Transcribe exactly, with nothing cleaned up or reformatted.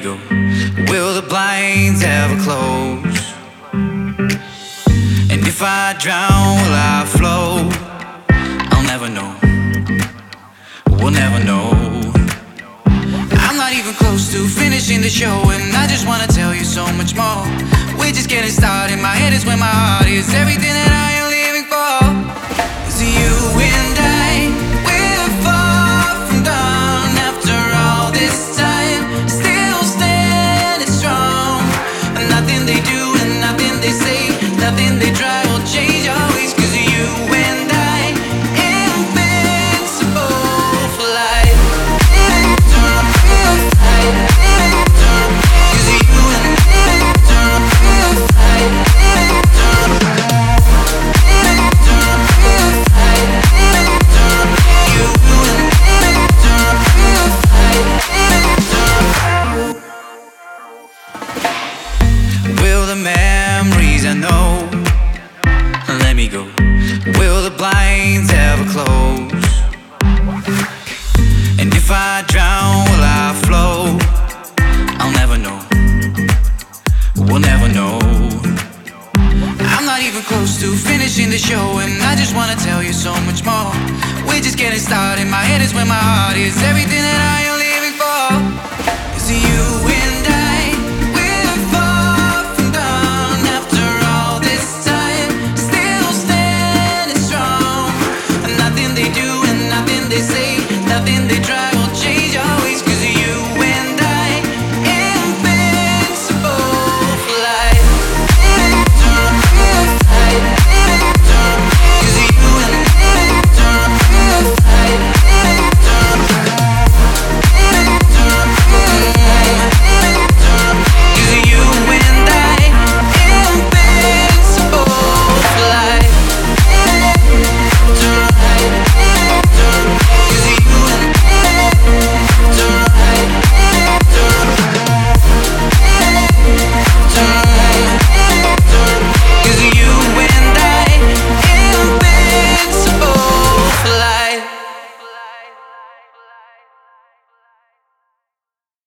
go. Will the blinds ever close? And if I drown, will I float? I'll never know. We'll never know. I'm not even close to finishing the show, and I just wanna tell you so much more. We're just getting started. My head is where my heart is. Everything that I am living for is you and I. We're far from done after all this time. Still standing strong. And nothing they do and nothing they say, nothing they try will change our ways. 'Cause you and I, invincible for life. Will the memories I know let me go? Will the blinds ever close? And if I drown, will I float? I'll never know. We'll never know. I'm not even close to finishing the show, and I just wanna tell you so much more. We're just getting started. My head is where my heart is. Everything that I am living for is you and I. We're far from done after all this time. Still standing strong. And nothing they do and nothing they say, nothing they try